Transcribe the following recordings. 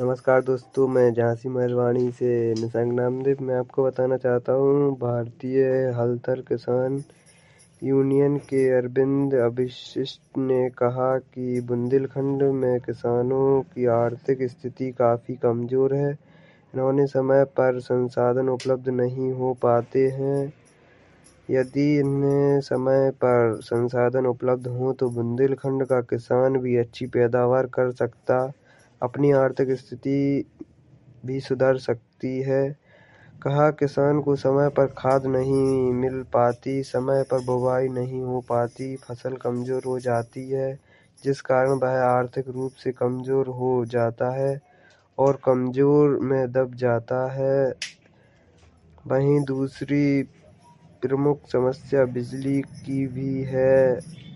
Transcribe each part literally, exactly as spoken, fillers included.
नमस्कार दोस्तों, मैं झांसी मरवाड़ी से निशंक नामदेव मैं आपको बताना चाहता हूँ। भारतीय हलधर किसान यूनियन के अरविंद अभिषिक्त ने कहा कि बुंदेलखंड में किसानों की आर्थिक स्थिति काफ़ी कमज़ोर है। इन्हें समय पर संसाधन उपलब्ध नहीं हो पाते हैं। यदि इन्हें समय पर संसाधन उपलब्ध हों तो बुंदेलखंड का किसान भी अच्छी पैदावार कर सकता, अपनी आर्थिक स्थिति भी सुधर सकती है। कहा, किसान को समय पर खाद नहीं मिल पाती, समय पर बुवाई नहीं हो पाती, फसल कमज़ोर हो जाती है, जिस कारण वह आर्थिक रूप से कमज़ोर हो जाता है और कमज़ोर में दब जाता है। वहीं दूसरी प्रमुख समस्या बिजली की भी है।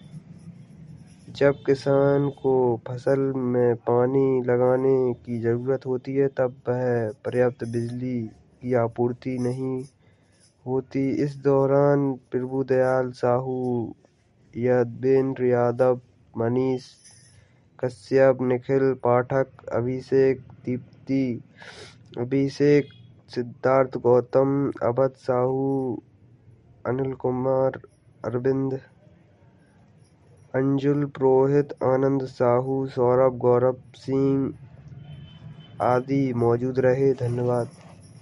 जब किसान को फसल में पानी लगाने की ज़रूरत होती है तब वह पर्याप्त बिजली की आपूर्ति नहीं होती। इस दौरान प्रभुदयाल साहू, यदेंद्र यादव, मनीष कश्यप, निखिल पाठक, अभिषेक दीप्ति, अभिषेक सिद्धार्थ गौतम, अवध साहू, अनिल कुमार अरविंद, अंजुल पुरोहित, आनंद साहू, सौरभ गौरव सिंह आदि मौजूद रहे। धन्यवाद।